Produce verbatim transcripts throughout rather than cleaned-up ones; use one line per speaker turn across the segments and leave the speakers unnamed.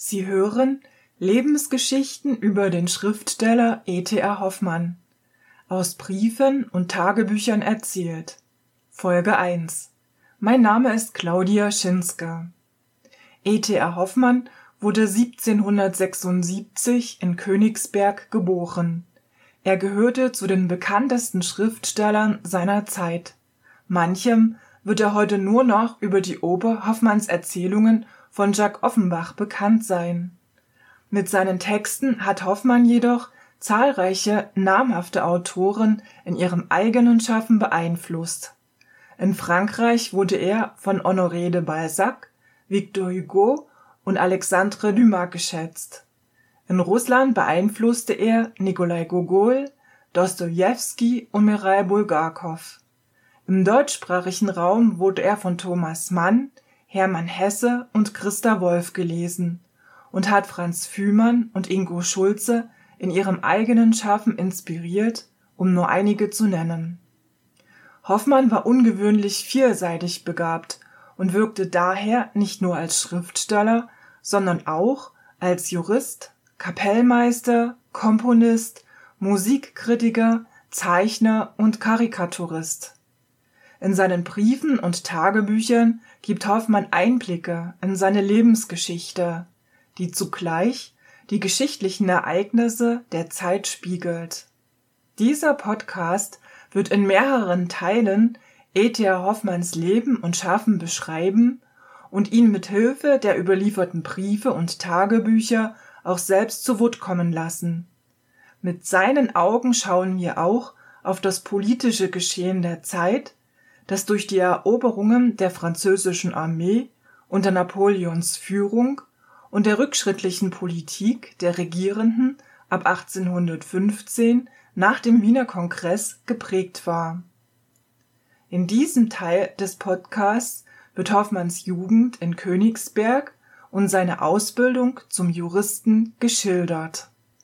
Sie hören Lebensgeschichten über den Schriftsteller E T A Hoffmann, aus Briefen und Tagebüchern erzählt. Folge eins. Mein Name ist Claudia Schinske. E T A Hoffmann wurde siebzehnhundertsechsundsiebzig in Königsberg geboren. Er gehörte zu den bekanntesten Schriftstellern seiner Zeit. Manchem wird er heute nur noch über die Oper Hoffmanns Erzählungen von Jacques Offenbach bekannt sein. Mit seinen Texten hat Hoffmann jedoch zahlreiche namhafte Autoren in ihrem eigenen Schaffen beeinflusst. In Frankreich wurde er von Honoré de Balzac, Victor Hugo und Alexandre Dumas geschätzt. In Russland beeinflusste er Nikolai Gogol, Dostojewski und Michail Bulgakow. Im deutschsprachigen Raum wurde er von Thomas Mann, Hermann Hesse und Christa Wolf gelesen und hat Franz Fuhrmann und Ingo Schulze in ihrem eigenen Schaffen inspiriert, um nur einige zu nennen. Hoffmann war ungewöhnlich vielseitig begabt und wirkte daher nicht nur als Schriftsteller, sondern auch als Jurist, Kapellmeister, Komponist, Musikkritiker, Zeichner und Karikaturist. In seinen Briefen und Tagebüchern gibt Hoffmann Einblicke in seine Lebensgeschichte, die zugleich die geschichtlichen Ereignisse der Zeit spiegelt. Dieser Podcast wird in mehreren Teilen E T A Hoffmanns Leben und Schaffen beschreiben und ihn mit Hilfe der überlieferten Briefe und Tagebücher auch selbst zu Wort kommen lassen. Mit seinen Augen schauen wir auch auf das politische Geschehen der Zeit, das durch die Eroberungen der französischen Armee unter Napoleons Führung und der rückschrittlichen Politik der Regierenden ab achtzehnhundertfünfzehn nach dem Wiener Kongress geprägt war. In diesem Teil des Podcasts wird Hoffmanns Jugend in Königsberg und seine Ausbildung zum Juristen geschildert.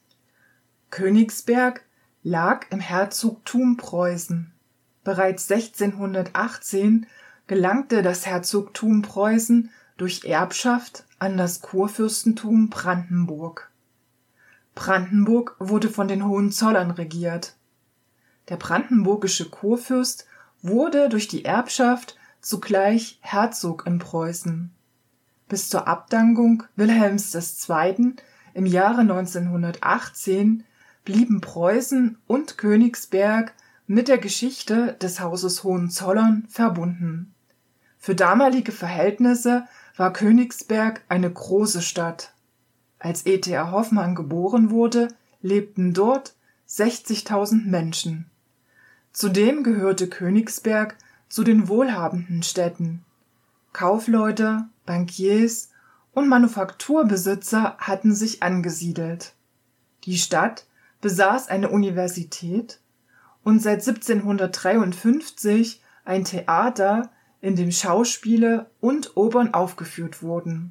Königsberg lag im Herzogtum Preußen. Bereits sechzehnhundertachtzehn gelangte das Herzogtum Preußen durch Erbschaft an das Kurfürstentum Brandenburg. Brandenburg wurde von den Hohenzollern regiert. Der brandenburgische Kurfürst wurde durch die Erbschaft zugleich Herzog in Preußen. Bis zur Abdankung Wilhelms des Zweiten im Jahre neunzehnhundertachtzehn blieben Preußen und Königsberg mit der Geschichte des Hauses Hohenzollern verbunden. Für damalige Verhältnisse war Königsberg eine große Stadt. Als E T A Hoffmann geboren wurde, lebten dort sechzigtausend Menschen. Zudem gehörte Königsberg zu den wohlhabenden Städten. Kaufleute, Bankiers und Manufakturbesitzer hatten sich angesiedelt. Die Stadt besaß eine Universität und seit siebzehnhundertdreiundfünfzig ein Theater, in dem Schauspiele und Opern aufgeführt wurden.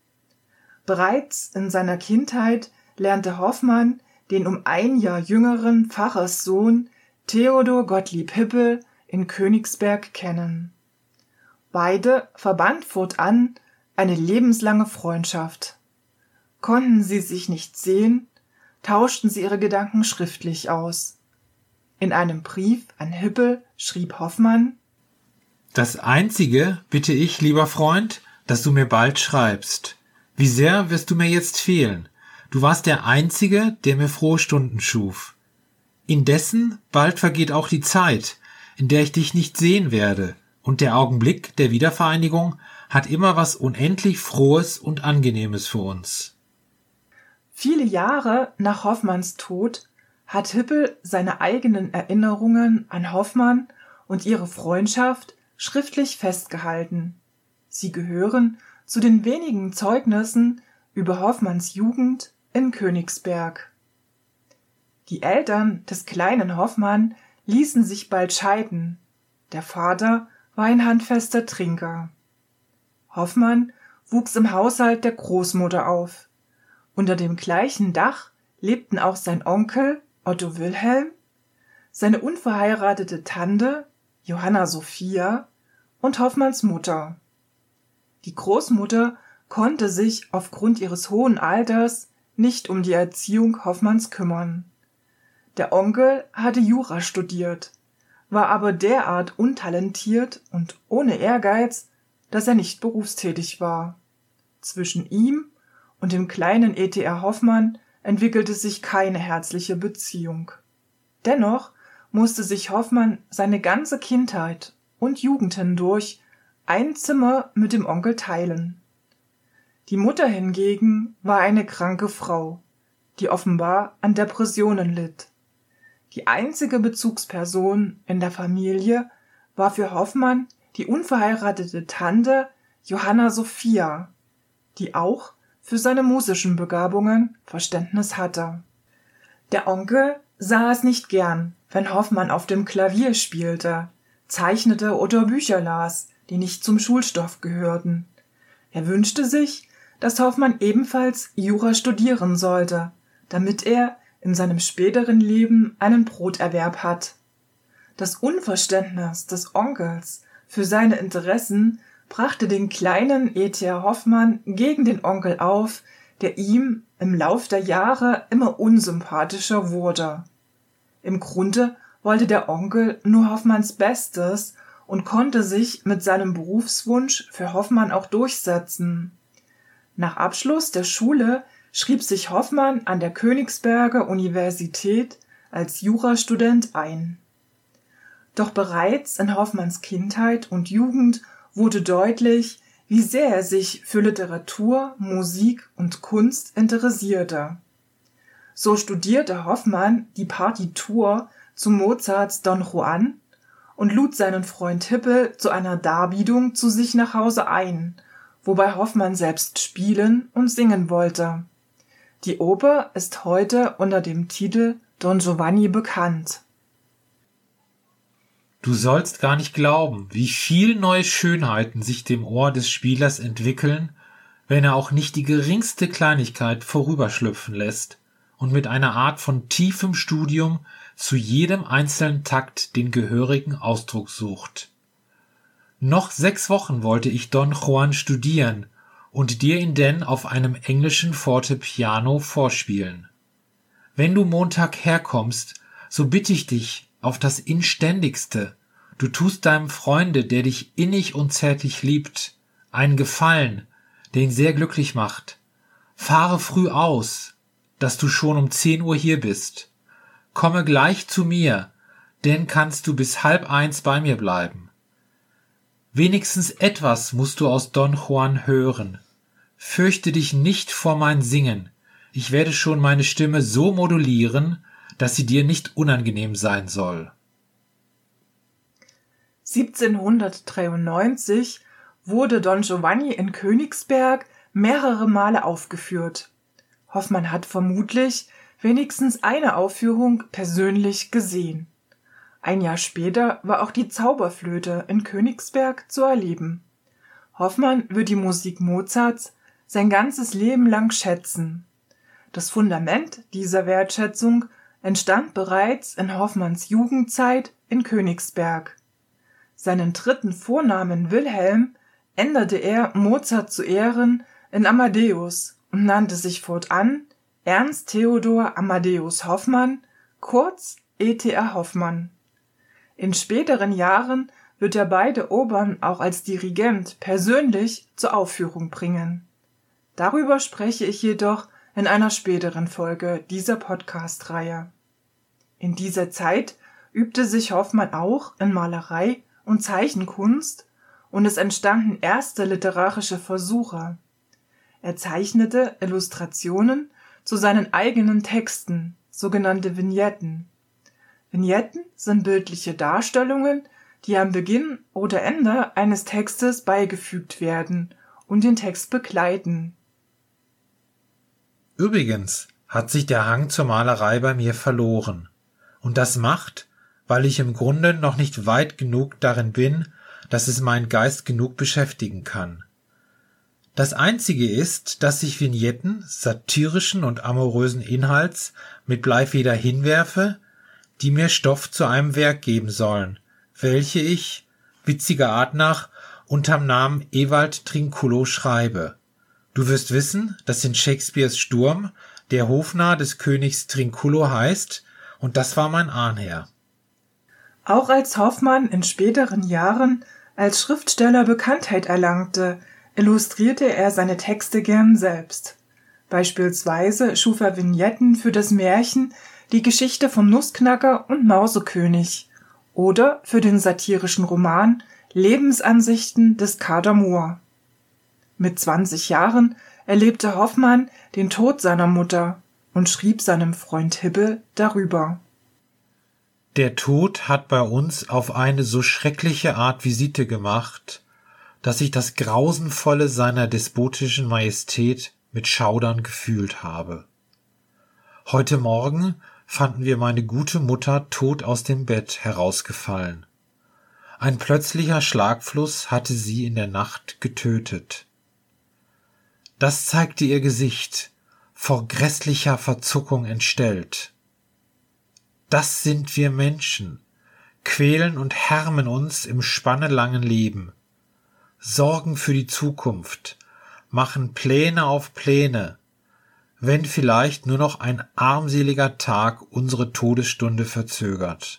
Bereits in seiner Kindheit lernte Hoffmann den um ein Jahr jüngeren Pfarrerssohn Theodor Gottlieb Hippel in Königsberg kennen. Beide verband fortan eine lebenslange Freundschaft. Konnten sie sich nicht sehen, tauschten sie ihre Gedanken schriftlich aus. In einem Brief an Hippel schrieb Hoffmann:
Das Einzige bitte ich, lieber Freund, dass du mir bald schreibst. Wie sehr wirst du mir jetzt fehlen? Du warst der Einzige, der mir frohe Stunden schuf. Indessen bald vergeht auch die Zeit, in der ich dich nicht sehen werde, und der Augenblick der Wiedervereinigung hat immer was unendlich Frohes und Angenehmes für uns.
Viele Jahre nach Hoffmanns Tod hat Hippel seine eigenen Erinnerungen an Hoffmann und ihre Freundschaft schriftlich festgehalten. Sie gehören zu den wenigen Zeugnissen über Hoffmanns Jugend in Königsberg. Die Eltern des kleinen Hoffmann ließen sich bald scheiden. Der Vater war ein handfester Trinker. Hoffmann wuchs im Haushalt der Großmutter auf. Unter dem gleichen Dach lebten auch sein Onkel Otto Wilhelm, seine unverheiratete Tante Johanna Sophia und Hoffmanns Mutter. Die Großmutter konnte sich aufgrund ihres hohen Alters nicht um die Erziehung Hoffmanns kümmern. Der Onkel hatte Jura studiert, war aber derart untalentiert und ohne Ehrgeiz, dass er nicht berufstätig war. Zwischen ihm und dem kleinen E T R Hoffmann entwickelte sich keine herzliche Beziehung. Dennoch musste sich Hoffmann seine ganze Kindheit und Jugend hindurch ein Zimmer mit dem Onkel teilen. Die Mutter hingegen war eine kranke Frau, die offenbar an Depressionen litt. Die einzige Bezugsperson in der Familie war für Hoffmann die unverheiratete Tante Johanna Sophia, die auch für seine musischen Begabungen Verständnis hatte. Der Onkel sah es nicht gern, wenn Hoffmann auf dem Klavier spielte, zeichnete oder Bücher las, die nicht zum Schulstoff gehörten. Er wünschte sich, dass Hoffmann ebenfalls Jura studieren sollte, damit er in seinem späteren Leben einen Broterwerb hat. Das Unverständnis des Onkels für seine Interessen brachte den kleinen E T R Hoffmann gegen den Onkel auf, der ihm im Lauf der Jahre immer unsympathischer wurde. Im Grunde wollte der Onkel nur Hoffmanns Bestes und konnte sich mit seinem Berufswunsch für Hoffmann auch durchsetzen. Nach Abschluss der Schule schrieb sich Hoffmann an der Königsberger Universität als Jurastudent ein. Doch bereits in Hoffmanns Kindheit und Jugend wurde deutlich, wie sehr er sich für Literatur, Musik und Kunst interessierte. So studierte Hoffmann die Partitur zu Mozarts Don Juan und lud seinen Freund Hippel zu einer Darbietung zu sich nach Hause ein, wobei Hoffmann selbst spielen und singen wollte. Die Oper ist heute unter dem Titel Don Giovanni bekannt.
Du sollst gar nicht glauben, wie viel neue Schönheiten sich dem Ohr des Spielers entwickeln, wenn er auch nicht die geringste Kleinigkeit vorüberschlüpfen lässt und mit einer Art von tiefem Studium zu jedem einzelnen Takt den gehörigen Ausdruck sucht. Noch sechs Wochen wollte ich Don Juan studieren und dir ihn denn auf einem englischen Fortepiano vorspielen. Wenn du Montag herkommst, so bitte ich dich auf das Inständigste, du tust deinem Freunde, der dich innig und zärtlich liebt, einen Gefallen, der ihn sehr glücklich macht. Fahre früh aus, dass du schon um zehn Uhr hier bist. Komme gleich zu mir, denn kannst du bis halb eins bei mir bleiben. Wenigstens etwas musst du aus Don Juan hören. Fürchte dich nicht vor mein Singen. Ich werde schon meine Stimme so modulieren, dass sie dir nicht unangenehm sein soll.
siebzehnhundertdreiundneunzig wurde Don Giovanni in Königsberg mehrere Male aufgeführt. Hoffmann hat vermutlich wenigstens eine Aufführung persönlich gesehen. Ein Jahr später war auch die Zauberflöte in Königsberg zu erleben. Hoffmann wird die Musik Mozarts sein ganzes Leben lang schätzen. Das Fundament dieser Wertschätzung entstand bereits in Hoffmanns Jugendzeit in Königsberg. Seinen dritten Vornamen Wilhelm änderte er Mozart zu Ehren in Amadeus und nannte sich fortan Ernst Theodor Amadeus Hoffmann, kurz E T R Hoffmann. In späteren Jahren wird er beide Opern auch als Dirigent persönlich zur Aufführung bringen. Darüber spreche ich jedoch in einer späteren Folge dieser Podcast-Reihe. In dieser Zeit übte sich Hoffmann auch in Malerei und Zeichenkunst und es entstanden erste literarische Versuche. Er zeichnete Illustrationen zu seinen eigenen Texten, sogenannte Vignetten. Vignetten sind bildliche Darstellungen, die am Beginn oder Ende eines Textes beigefügt werden und den Text begleiten.
Übrigens hat sich der Hang zur Malerei bei mir verloren. Und das macht, weil ich im Grunde noch nicht weit genug darin bin, dass es meinen Geist genug beschäftigen kann. Das Einzige ist, dass ich Vignetten satirischen und amorösen Inhalts mit Bleifeder hinwerfe, die mir Stoff zu einem Werk geben sollen, welche ich, witziger Art nach, unterm Namen Ewald Trinculo schreibe. Du wirst wissen, dass in Shakespeares Sturm der Hofnarr des Königs Trinculo heißt, und das war mein Ahnherr.
Auch als Hoffmann in späteren Jahren als Schriftsteller Bekanntheit erlangte, illustrierte er seine Texte gern selbst. Beispielsweise schuf er Vignetten für das Märchen Die Geschichte vom Nussknacker und Mausekönig oder für den satirischen Roman Lebensansichten des Kader Moor. Mit zwanzig Jahren erlebte Hoffmann den Tod seiner Mutter und schrieb seinem Freund Hibbe darüber.
Der Tod hat bei uns auf eine so schreckliche Art Visite gemacht, dass ich das Grausenvolle seiner despotischen Majestät mit Schaudern gefühlt habe. Heute Morgen fanden wir meine gute Mutter tot aus dem Bett herausgefallen. Ein plötzlicher Schlagfluss hatte sie in der Nacht getötet. Das zeigte ihr Gesicht, vor grässlicher Verzuckung entstellt. Das sind wir Menschen, quälen und härmen uns im spannelangen Leben, sorgen für die Zukunft, machen Pläne auf Pläne, wenn vielleicht nur noch ein armseliger Tag unsere Todesstunde verzögert.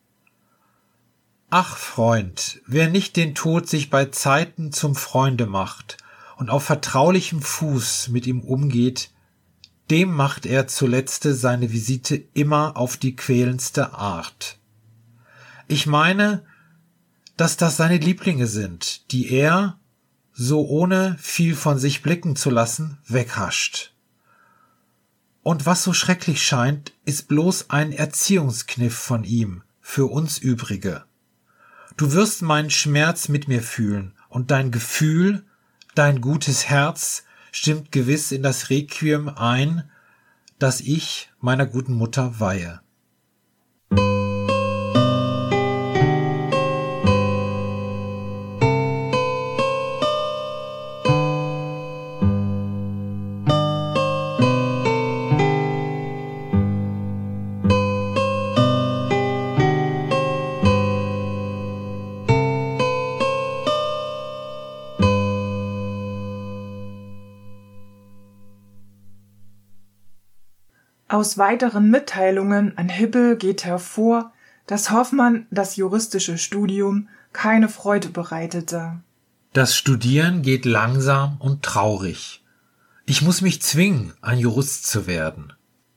Ach, Freund, wer nicht den Tod sich bei Zeiten zum Freunde macht und auf vertraulichem Fuß mit ihm umgeht, dem macht er zuletzt seine Visite immer auf die quälendste Art. Ich meine, dass das seine Lieblinge sind, die er, so ohne viel von sich blicken zu lassen, weghascht. Und was so schrecklich scheint, ist bloß ein Erziehungskniff von ihm für uns Übrige. Du wirst meinen Schmerz mit mir fühlen, und dein Gefühl, dein gutes Herz stimmt gewiss in das Requiem ein, das ich meiner guten Mutter weihe.
Aus weiteren Mitteilungen an Hibbe geht hervor, dass Hoffmann das juristische Studium keine Freude bereitete.
Das Studieren geht langsam und traurig. Ich muss mich zwingen, ein Jurist zu werden.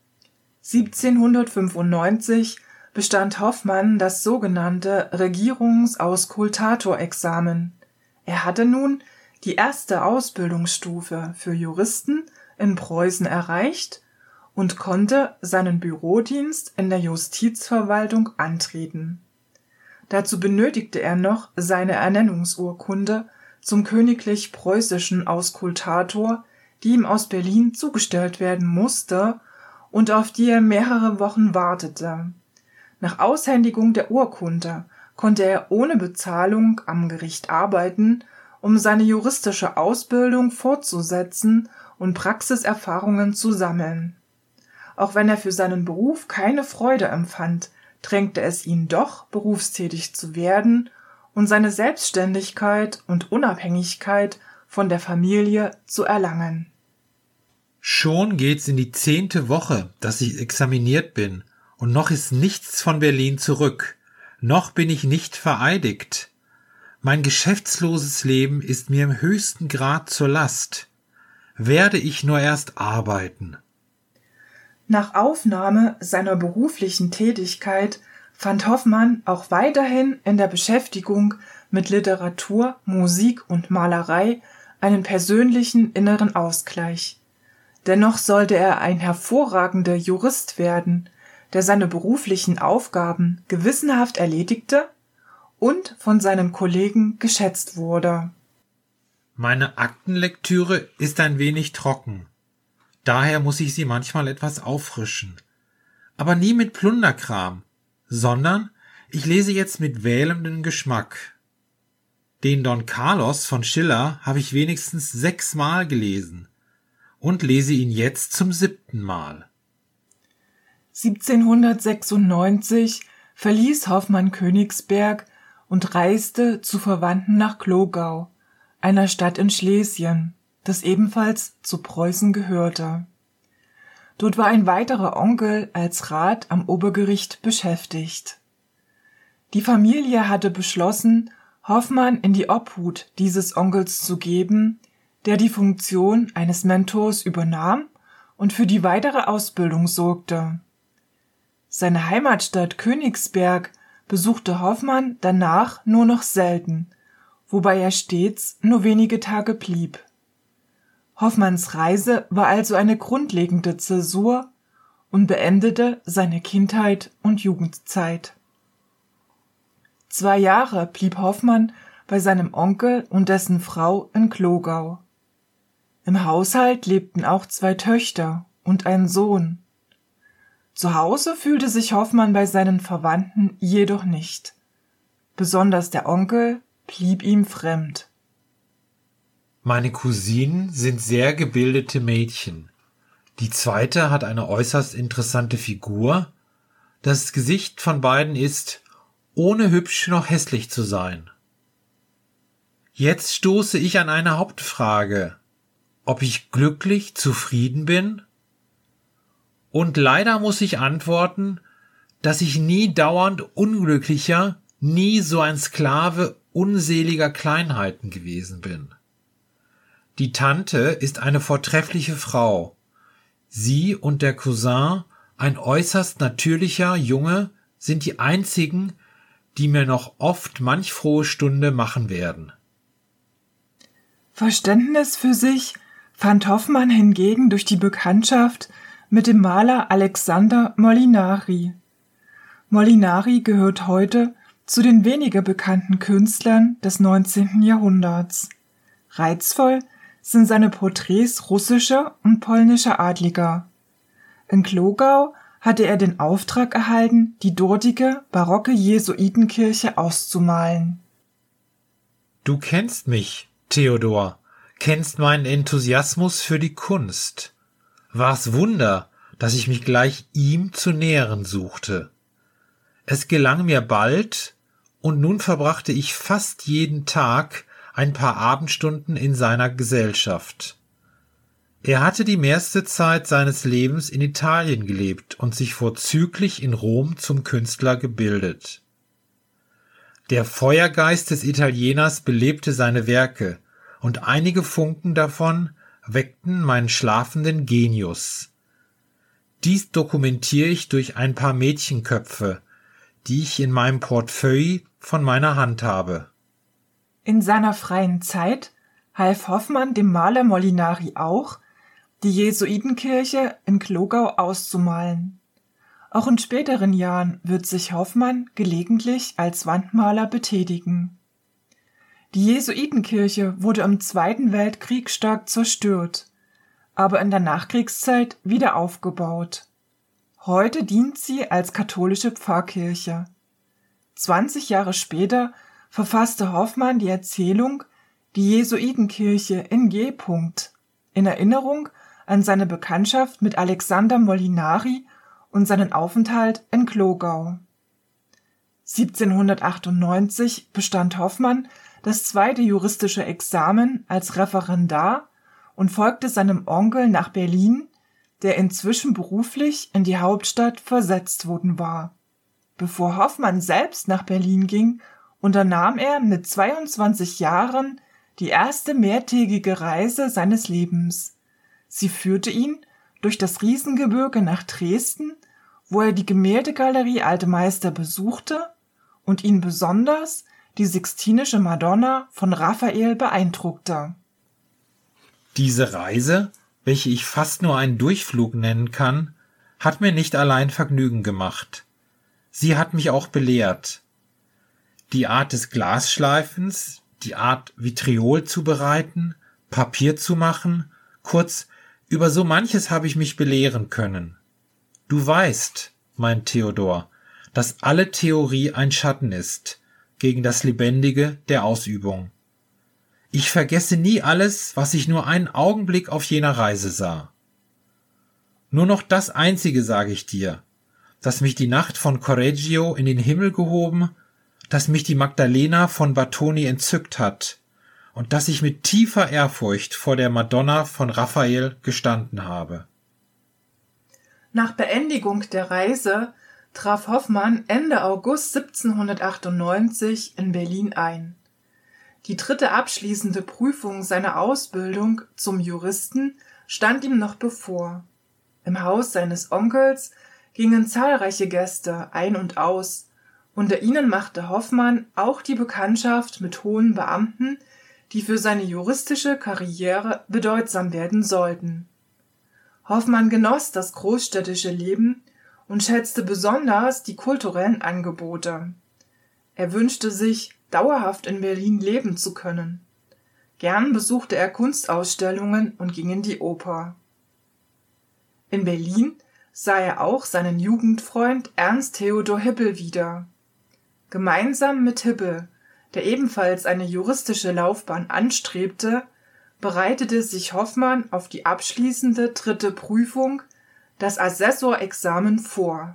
siebzehnhundertfünfundneunzig bestand Hoffmann das sogenannte Regierungsauskultator-Examen. Er hatte nun die erste Ausbildungsstufe für Juristen in Preußen erreicht und konnte seinen Bürodienst in der Justizverwaltung antreten. Dazu benötigte er noch seine Ernennungsurkunde zum königlich preußischen Auskultator, die ihm aus Berlin zugestellt werden musste und auf die er mehrere Wochen wartete. Nach Aushändigung der Urkunde konnte er ohne Bezahlung am Gericht arbeiten, um seine juristische Ausbildung fortzusetzen und Praxiserfahrungen zu sammeln. Auch wenn er für seinen Beruf keine Freude empfand, drängte es ihn doch, berufstätig zu werden und seine Selbstständigkeit und Unabhängigkeit von der Familie zu erlangen.
Schon geht's in die zehnte Woche, dass ich examiniert bin, und noch ist nichts von Berlin zurück. Noch bin ich nicht vereidigt. Mein geschäftsloses Leben ist mir im höchsten Grad zur Last. Werde ich nur erst arbeiten.
Nach Aufnahme seiner beruflichen Tätigkeit fand Hoffmann auch weiterhin in der Beschäftigung mit Literatur, Musik und Malerei einen persönlichen inneren Ausgleich. Dennoch sollte er ein hervorragender Jurist werden, der seine beruflichen Aufgaben gewissenhaft erledigte und von seinen Kollegen geschätzt wurde.
Meine Aktenlektüre ist ein wenig trocken. Daher muss ich sie manchmal etwas auffrischen. Aber nie mit Plunderkram, sondern ich lese jetzt mit wählendem Geschmack. Den Don Carlos von Schiller habe ich wenigstens sechsmal gelesen und lese ihn jetzt zum siebten Mal.
siebzehnhundertsechsundneunzig verließ Hoffmann Königsberg und reiste zu Verwandten nach Glogau, einer Stadt in Schlesien. das ebenfalls zu Preußen gehörte. Dort war ein weiterer Onkel als Rat am Obergericht beschäftigt. Die Familie hatte beschlossen, Hoffmann in die Obhut dieses Onkels zu geben, der die Funktion eines Mentors übernahm und für die weitere Ausbildung sorgte. Seine Heimatstadt Königsberg besuchte Hoffmann danach nur noch selten, wobei er stets nur wenige Tage blieb. Hoffmanns Reise war also eine grundlegende Zäsur und beendete seine Kindheit und Jugendzeit. Zwei Jahre blieb Hoffmann bei seinem Onkel und dessen Frau in Glogau. Im Haushalt lebten auch zwei Töchter und ein Sohn. Zu Hause fühlte sich Hoffmann bei seinen Verwandten jedoch nicht. Besonders der Onkel blieb ihm fremd.
Meine Cousinen sind sehr gebildete Mädchen. Die zweite hat eine äußerst interessante Figur. Das Gesicht von beiden ist, ohne hübsch noch hässlich zu sein. Jetzt stoße ich an eine Hauptfrage, ob ich glücklich zufrieden bin? Und leider muss ich antworten, dass ich nie dauernd unglücklicher, nie so ein Sklave unseliger Kleinheiten gewesen bin. Die Tante ist eine vortreffliche Frau. Sie und der Cousin, ein äußerst natürlicher Junge, sind die einzigen, die mir noch oft manch frohe Stunde machen werden.
Verständnis für sich fand Hoffmann hingegen durch die Bekanntschaft mit dem Maler Alexander Molinari. Molinari gehört heute zu den weniger bekannten Künstlern des neunzehnten Jahrhunderts. Reizvoll sind seine Porträts russischer und polnischer Adliger. In Glogau hatte er den Auftrag erhalten, die dortige barocke Jesuitenkirche auszumalen.
Du kennst mich, Theodor, kennst meinen Enthusiasmus für die Kunst. War's Wunder, dass ich mich gleich ihm zu nähern suchte. Es gelang mir bald, und nun verbrachte ich fast jeden Tag ein paar Abendstunden in seiner Gesellschaft. Er hatte die meiste Zeit seines Lebens in Italien gelebt und sich vorzüglich in Rom zum Künstler gebildet. Der Feuergeist des Italieners belebte seine Werke, und einige Funken davon weckten meinen schlafenden Genius. Dies dokumentiere ich durch ein paar Mädchenköpfe, die ich in meinem Portefeuille von meiner Hand habe.
In seiner freien Zeit half Hoffmann dem Maler Molinari auch, die Jesuitenkirche in Glogau auszumalen. Auch in späteren Jahren wird sich Hoffmann gelegentlich als Wandmaler betätigen. Die Jesuitenkirche wurde im Zweiten Weltkrieg stark zerstört, aber in der Nachkriegszeit wieder aufgebaut. Heute dient sie als katholische Pfarrkirche. zwanzig Jahre später verfasste Hoffmann die Erzählung Die Jesuitenkirche in G. in Erinnerung an seine Bekanntschaft mit Alexander Molinari und seinen Aufenthalt in Glogau. siebzehnhundertachtundneunzig bestand Hoffmann das zweite juristische Examen als Referendar und folgte seinem Onkel nach Berlin, der inzwischen beruflich in die Hauptstadt versetzt worden war. Bevor Hoffmann selbst nach Berlin ging, unternahm er mit zweiundzwanzig Jahren die erste mehrtägige Reise seines Lebens. Sie führte ihn durch das Riesengebirge nach Dresden, wo er die Gemäldegalerie Alte Meister besuchte und ihn besonders die Sixtinische Madonna von Raphael beeindruckte.
Diese Reise, welche ich fast nur einen Durchflug nennen kann, hat mir nicht allein Vergnügen gemacht. Sie hat mich auch belehrt. Die Art des Glasschleifens, die Art Vitriol zu bereiten, Papier zu machen, kurz, über so manches habe ich mich belehren können. Du weißt, mein Theodor, dass alle Theorie ein Schatten ist gegen das Lebendige der Ausübung. Ich vergesse nie alles, was ich nur einen Augenblick auf jener Reise sah. Nur noch das Einzige sage ich dir, dass mich die Nacht von Correggio in den Himmel gehoben, dass mich die Magdalena von Battoni entzückt hat und dass ich mit tiefer Ehrfurcht vor der Madonna von Raphael gestanden habe.
Nach Beendigung der Reise traf Hoffmann Ende August siebzehnhundertachtundneunzig in Berlin ein. Die dritte abschließende Prüfung seiner Ausbildung zum Juristen stand ihm noch bevor. Im Haus seines Onkels gingen zahlreiche Gäste ein und aus. Unter ihnen machte Hoffmann auch die Bekanntschaft mit hohen Beamten, die für seine juristische Karriere bedeutsam werden sollten. Hoffmann genoss das großstädtische Leben und schätzte besonders die kulturellen Angebote. Er wünschte sich, dauerhaft in Berlin leben zu können. Gern besuchte er Kunstausstellungen und ging in die Oper. In Berlin sah er auch seinen Jugendfreund Ernst Theodor Hippel wieder. Gemeinsam mit Hippel, der ebenfalls eine juristische Laufbahn anstrebte, bereitete sich Hoffmann auf die abschließende dritte Prüfung, das Assessorexamen, vor.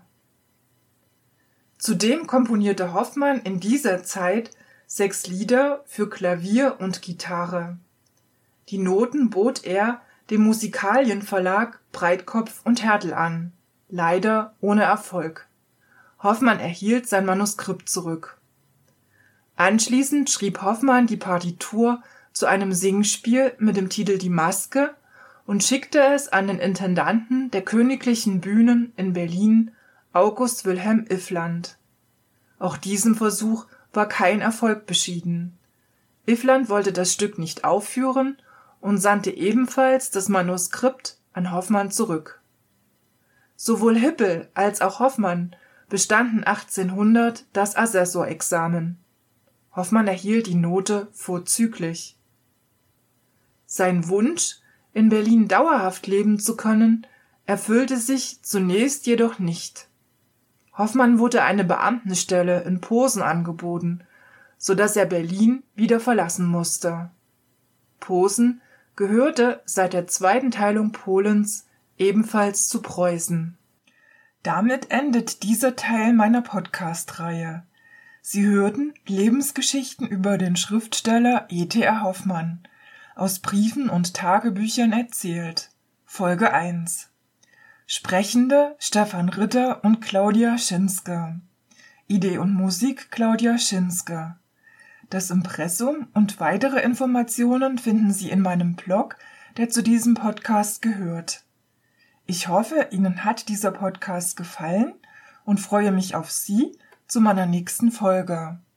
Zudem komponierte Hoffmann in dieser Zeit sechs Lieder für Klavier und Gitarre. Die Noten bot er dem Musikalienverlag Breitkopf und Härtel an, leider ohne Erfolg. Hoffmann erhielt sein Manuskript zurück. Anschließend schrieb Hoffmann die Partitur zu einem Singspiel mit dem Titel Die Maske und schickte es an den Intendanten der Königlichen Bühnen in Berlin, August Wilhelm Iffland. Auch diesem Versuch war kein Erfolg beschieden. Iffland wollte das Stück nicht aufführen und sandte ebenfalls das Manuskript an Hoffmann zurück. Sowohl Hippel als auch Hoffmann bestanden achtzehnhundert das Assessorexamen. Hoffmann erhielt die Note vorzüglich. Sein Wunsch, in Berlin dauerhaft leben zu können, erfüllte sich zunächst jedoch nicht. Hoffmann wurde eine Beamtenstelle in Posen angeboten, so dass er Berlin wieder verlassen musste. Posen gehörte seit der zweiten Teilung Polens ebenfalls zu Preußen. Damit endet dieser Teil meiner Podcast-Reihe. Sie hörten Lebensgeschichten über den Schriftsteller E T R Hoffmann, aus Briefen und Tagebüchern erzählt. Folge eins. Sprechende Stefan Ritter und Claudia Schinske. Idee und Musik Claudia Schinske. Das Impressum und weitere Informationen finden Sie in meinem Blog, der zu diesem Podcast gehört. Ich hoffe, Ihnen hat dieser Podcast gefallen und freue mich auf Sie zu meiner nächsten Folge.